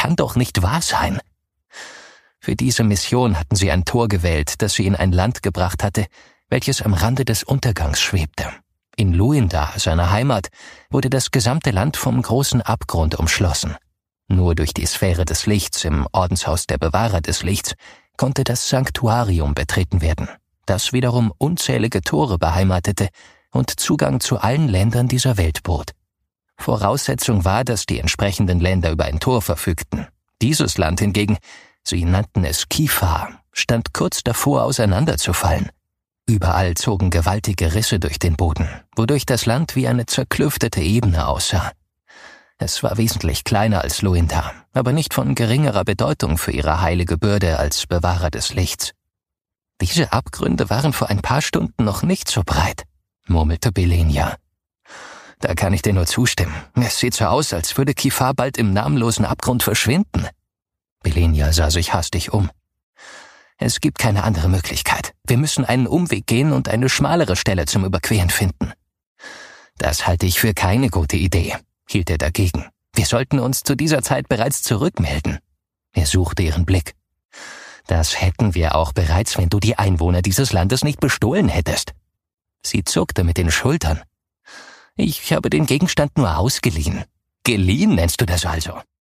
kann doch nicht wahr sein. Für diese Mission hatten sie ein Tor gewählt, das sie in ein Land gebracht hatte, welches am Rande des Untergangs schwebte. In Luindar, seiner Heimat, wurde das gesamte Land vom großen Abgrund umschlossen. Nur durch die Sphäre des Lichts im Ordenshaus der Bewahrer des Lichts konnte das Sanktuarium betreten werden, das wiederum unzählige Tore beheimatete und Zugang zu allen Ländern dieser Welt bot. Voraussetzung war, dass die entsprechenden Länder über ein Tor verfügten. Dieses Land hingegen, sie nannten es Kifar, stand kurz davor, auseinanderzufallen. Überall zogen gewaltige Risse durch den Boden, wodurch das Land wie eine zerklüftete Ebene aussah. Es war wesentlich kleiner als Luindar, aber nicht von geringerer Bedeutung für ihre heilige Bürde als Bewahrer des Lichts. Diese Abgründe waren vor ein paar Stunden noch nicht so breit, murmelte Belenia. Da kann ich dir nur zustimmen. Es sieht so aus, als würde Kifar bald im namenlosen Abgrund verschwinden. Belenia sah sich hastig um. Es gibt keine andere Möglichkeit. Wir müssen einen Umweg gehen und eine schmalere Stelle zum Überqueren finden. Das halte ich für keine gute Idee, hielt er dagegen. Wir sollten uns zu dieser Zeit bereits zurückmelden. Er suchte ihren Blick. Das hätten wir auch bereits, wenn du die Einwohner dieses Landes nicht bestohlen hättest. Sie zuckte mit den Schultern. Ich habe den Gegenstand nur ausgeliehen. Geliehen nennst du das also?